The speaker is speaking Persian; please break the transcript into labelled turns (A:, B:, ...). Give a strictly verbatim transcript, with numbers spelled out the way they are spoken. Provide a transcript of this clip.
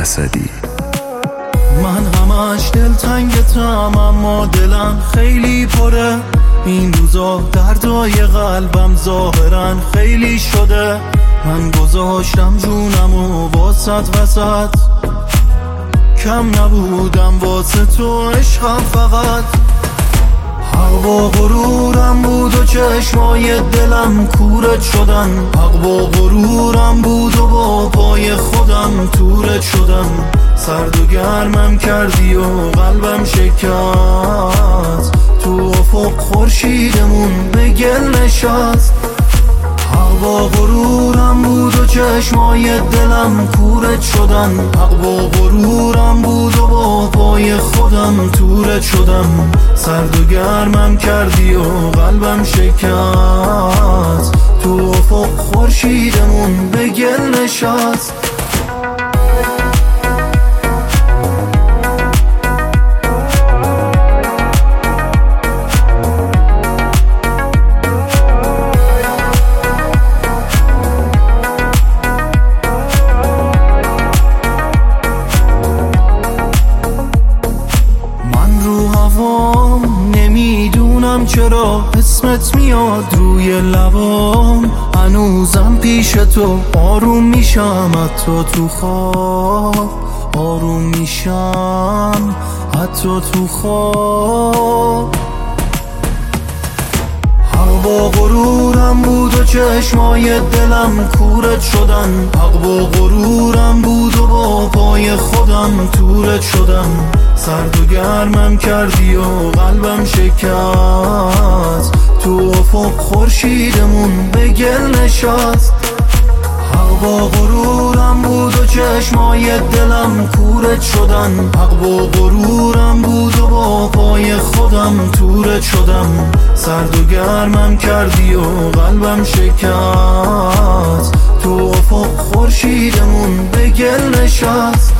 A: اسدی.
B: من همش دلتنگتم اما دلم خیلی پره، این روزا دردای قلبم ظاهرا خیلی شده. من گذاشتم جونمو واسط وسط، کم نبودم واسه تو عشقم فقط. حق و غرورم بود و چشمای دلم کورت شدن، حق و غرورم بود و با پای خودم تورت شدم. سرد و گرمم کردی و قلبم شکست، تو افق خورشیدمون به گل نشست. حق و غرورم بود و چشمای دلم کورت شدن، حق و غرورم بود و با پای خودم تورت شدم. سرد و گرمم کردی و قلبم شکست، تو افق خورشیدمون به گل نشست. نمیدونم چرا اسمت میاد روی لبام، هنوزم پیش تو آروم میشم، حتی تو خواب آروم میشم، حتی تو خواب. حق و غرورم بود و چشمای دلم کورت شدن، حق و غرورم بود و با پای خودم تورت شدم. سرد و گرمم کردی و قلبم شکست، تو افق خورشیدمون به گل نشست. حق و غرورم بود و چشمای دلم کورت شدن، حق و غرورم بود و با پای خودم تورت شدم. سرد و گرمم کردی و قلبم شکست، تو افق خورشیدمون به گل نشست.